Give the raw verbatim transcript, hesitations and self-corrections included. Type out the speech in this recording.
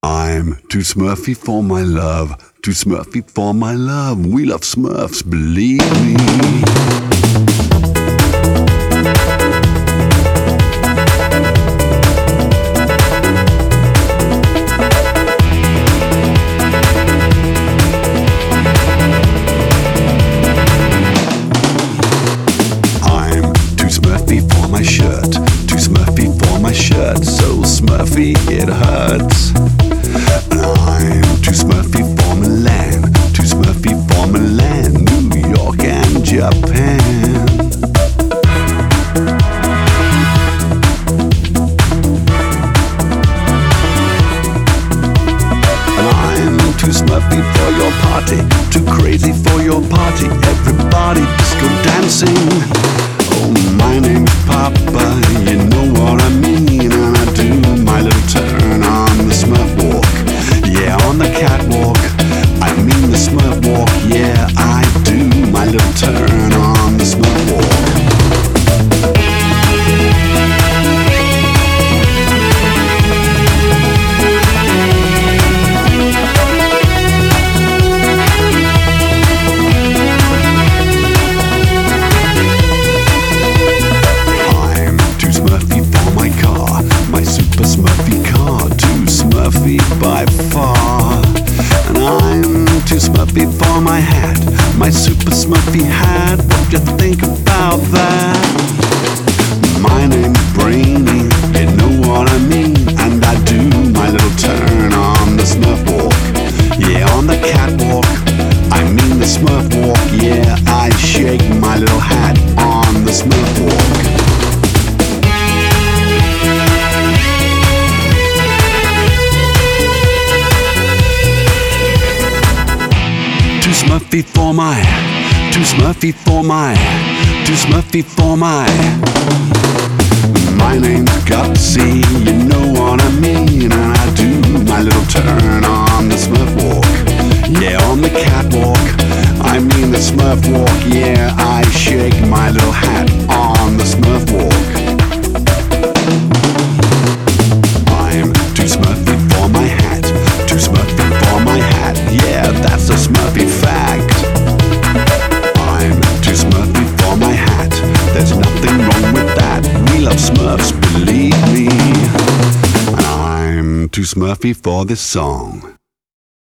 I'm too Smurfy for my love, too Smurfy for my love. We love Smurfs, believe me. For my shirt, too Smurfy for my shirt, so Smurfy it hurts. And I'm too Smurfy for Milan, too Smurfy for Milan, New York and Japan. And I'm too Smurfy for your party, too crazy for your party, everybody disco dancing. Oh, my name's Papa, you know what I mean. And I do my little turn on the Smurf walk. Yeah, on the catwalk, I mean the Smurf walk. Yeah, I do my little turn on the Smurf walk. Smurfy car, too Smurfy by far. And I'm too Smurfy for my hat, my super Smurfy hat. What you think about that? My name's Brainy, you know what I mean. And I do my little turn on the Smurf walk. Yeah, on the catwalk, I mean the Smurf walk. Yeah, I shake my little hat on the Smurf walk. Too Smurfy for my, too Smurfy for my, too Smurfy for my. My name's Gutsy, you know what I mean. And I do my little turn on the Smurf walk. Yeah, on the catwalk, I mean the Smurf walk. Yeah, I shake my little hat on the Smurf walk. I'm too Smurfy for my hat, too Smurfy for my hat. Yeah, that's a Smurfy fact. I'm too Smurfy for my hat, there's nothing wrong with that. We love Smurfs, believe me. And I'm too Smurfy for this song.